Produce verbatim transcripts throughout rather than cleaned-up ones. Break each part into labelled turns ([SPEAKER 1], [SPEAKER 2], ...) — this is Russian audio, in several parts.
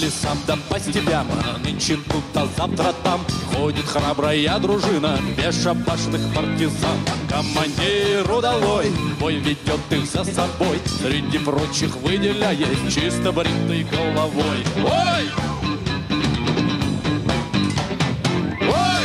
[SPEAKER 1] лесам да по степям, нынче тут, а завтра там ходит храбрая дружина бесшабашных партизан. Командир удалой бой ведет их за собой, среди прочих выделяясь чисто бритой головой. Ой! Ой!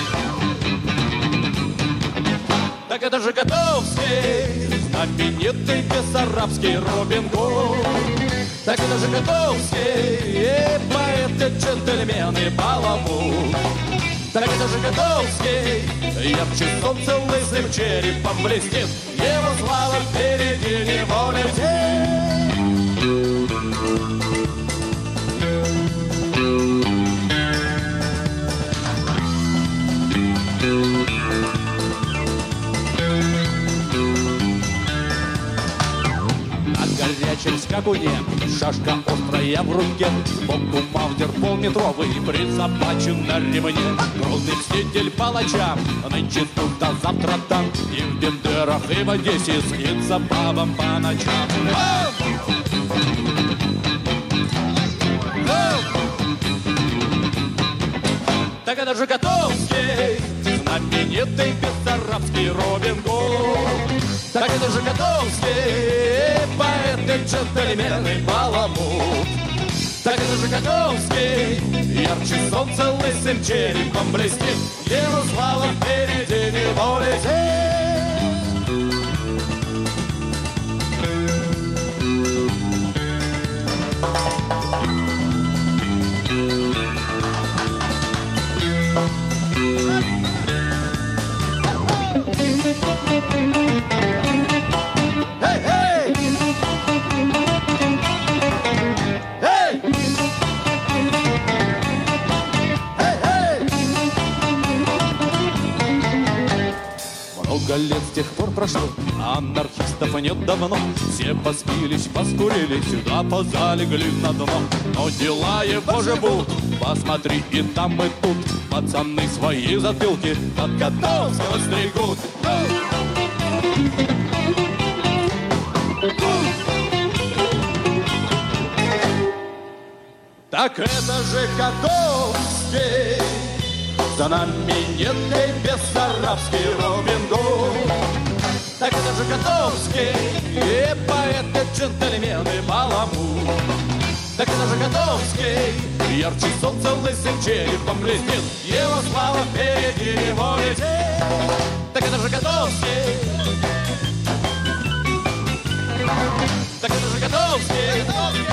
[SPEAKER 1] Так это же Котовский, знаменитый бессарабский Робин Гуд. Так это же Котовский, и поэт, и джентльмен, и баламут. Так это же Котовский, ярче солнца лысым черепом блестит, его слава впереди него летит. Горячем скакуне, шашка острая в руке, сбоку маузер полметровый прицепачен на ремне. Грозный мститель палача, нынче тут, а завтра там, и в Бендерах, и в Одессе снится бабам по ночам. Так это же Котовский, знаменитый бессарабский Робин Гуд. Так это же Котовский, поэт, и джентльмен, и баламут. Так это же Котовский, ярче солнца лысым черепом блестит, его слава впереди него летит. Hey, hey! Hey! Hey, hey! Много лет с тех пор прошло, анархистов нет давно. Все поспились, поскурили, сюда позалегли на дно. Но дела его живут, посмотри, и там, и тут пацаны свои затылки от Котовского стригут. Так это же Котовский, знаменитый бессарабский Робин Гуд. Так это же Котовский, и поэт, и джентльмен, и баламут. Так это же Котовский, ярче солнца лысым черепом блестит, его слава впереди него летит. Так это же Котовский, так это же Котовский,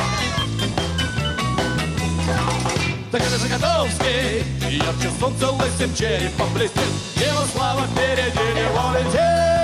[SPEAKER 1] так это же Котовский, ярче солнца лысым черепом блестит, его слава впереди него летит.